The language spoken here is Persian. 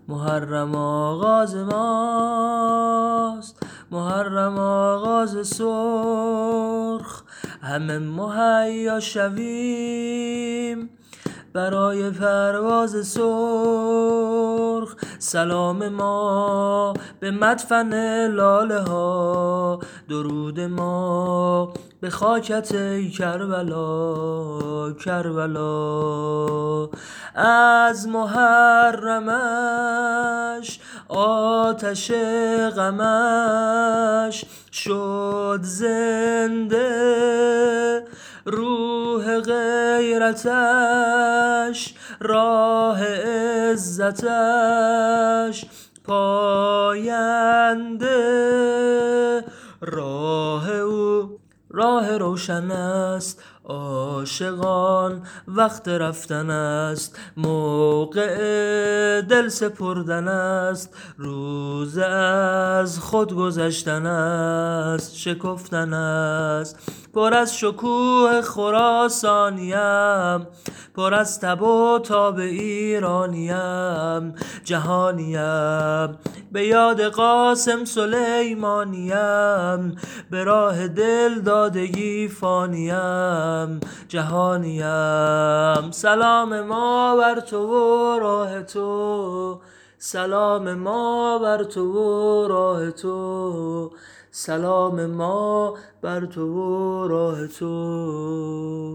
محرم آغاز ماست، محرم آغاز سرخ. همه مهیا شویم برای پرواز سرخ. سلام ما به مدفن لاله ها، درود ما به خاکت ای کربلا، کربلا. از محرمش آتش غمش شد زنده، روح غیرتش راه عزتش پاینده. راه او راه روشن است، عاشقان وقت رفتن است، موقع دل سپردن است، روز از خود گذشتن است، شکفتن است. پر از شکوه خراسانیم، پر از تب و تاب ایرانیم، جهانیم به یاد قاسم سلیمانیم، به راه دل دادگی فانیم، جهانیم. سلام ما بر تو و راه تو، سلام ما بر تو و راه تو، سلام ما بر تو و راه تو.